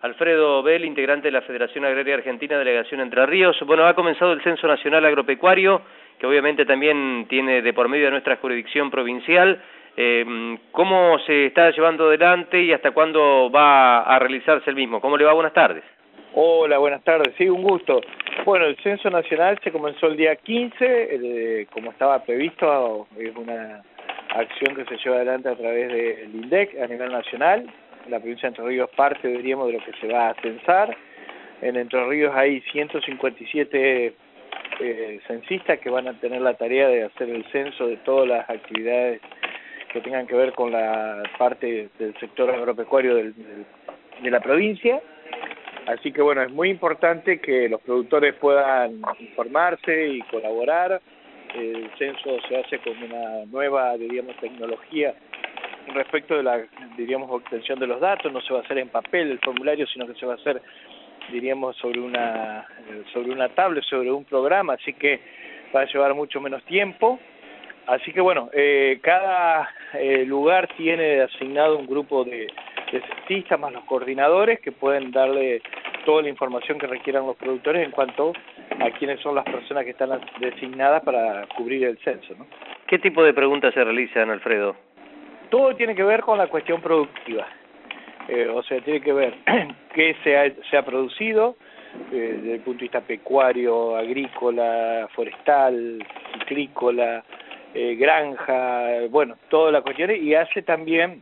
Alfredo Bell, integrante de la Federación Agraria Argentina, Delegación Entre Ríos. Bueno, ha comenzado el Censo Nacional Agropecuario, que obviamente también tiene de por medio de nuestra jurisdicción provincial. ¿Cómo se está llevando adelante y hasta cuándo va a realizarse el mismo? ¿Cómo le va? Buenas tardes. Hola, buenas tardes. Sí, un gusto. Bueno, el Censo Nacional se comenzó el día 15, como estaba previsto, es una acción que se lleva adelante a través del INDEC a nivel nacional. La provincia de Entre Ríos parte, diríamos, de lo que se va a censar. En Entre Ríos hay 157 censistas que van a tener la tarea de hacer el censo de todas las actividades que tengan que ver con la parte del sector agropecuario de la provincia. Así que bueno, es muy importante que los productores puedan informarse y colaborar. El censo se hace con una nueva, diríamos, tecnología respecto de la, diríamos, obtención de los datos. No se va a hacer en papel el formulario, sino que se va a hacer, diríamos, sobre una tablet, sobre un programa, así que va a llevar mucho menos tiempo. Así que bueno, cada lugar tiene asignado un grupo de censistas más los coordinadores que pueden darle toda la información que requieran los productores en cuanto a quiénes son las personas que están designadas para cubrir el censo, ¿no? ¿Qué tipo de preguntas se realizan, Alfredo? Todo tiene que ver con la cuestión productiva, o sea, tiene que ver qué se ha producido desde el punto de vista pecuario, agrícola, forestal, citrícola, granja, bueno, toda la cuestión, y hace también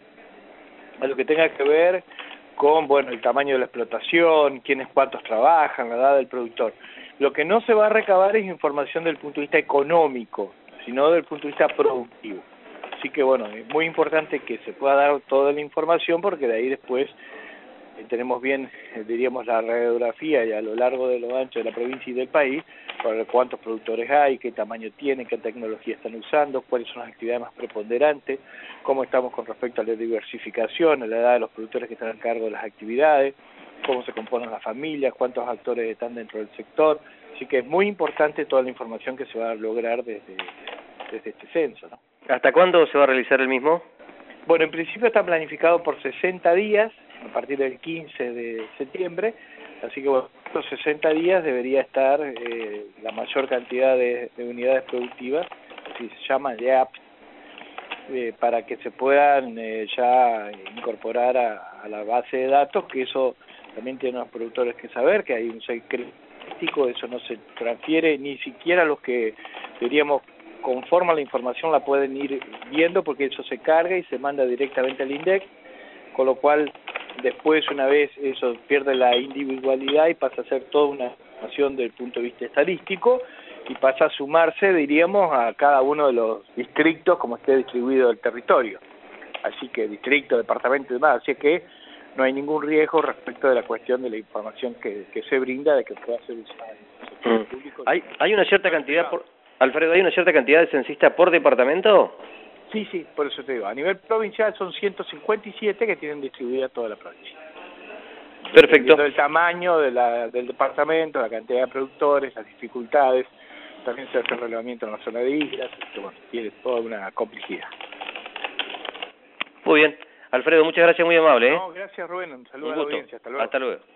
a lo que tenga que ver con, bueno, el tamaño de la explotación, quiénes cuántos trabajan, la edad del productor. Lo que no se va a recabar es información del punto de vista económico, sino del punto de vista productivo. Así que bueno, es muy importante que se pueda dar toda la información porque de ahí después tenemos bien, diríamos, la radiografía y a lo largo de lo ancho de la provincia y del país, para ver cuántos productores hay, qué tamaño tienen, qué tecnología están usando, cuáles son las actividades más preponderantes, cómo estamos con respecto a la diversificación, a la edad de los productores que están a cargo de las actividades, cómo se componen las familias, cuántos actores están dentro del sector. Así que es muy importante toda la información que se va a lograr desde este censo, ¿no? ¿Hasta cuándo se va a realizar el mismo? Bueno, en principio está planificado por 60 días, a partir del 15 de septiembre, así que bueno, estos 60 días debería estar la mayor cantidad de unidades productivas, así se llama YAP, para que se puedan ya incorporar a la base de datos, que eso también tienen los productores que saber, que hay un secreto, eso no se transfiere, ni siquiera los que, diríamos, conforman la información la pueden ir viendo porque eso se carga y se manda directamente al INDEC, con lo cual después una vez eso pierde la individualidad y pasa a ser toda una información desde el punto de vista estadístico y pasa a sumarse, diríamos, a cada uno de los distritos como esté distribuido el territorio. Así que distrito, departamento y demás, así que no hay ningún riesgo respecto de la cuestión de la información que se brinda de que pueda ser usada en el sector público. ¿Hay una cierta cantidad Alfredo, ¿hay una cierta cantidad de censistas por departamento? Sí, por eso te digo. A nivel provincial son 157 que tienen distribuida toda la provincia. Perfecto. El tamaño del departamento, la cantidad de productores, las dificultades, también se hace el relevamiento en la zona de islas, bueno, tiene toda una complejidad. Muy bien. Alfredo, muchas gracias, muy amable. No, gracias Rubén, un saludo a la audiencia, hasta luego. Hasta luego.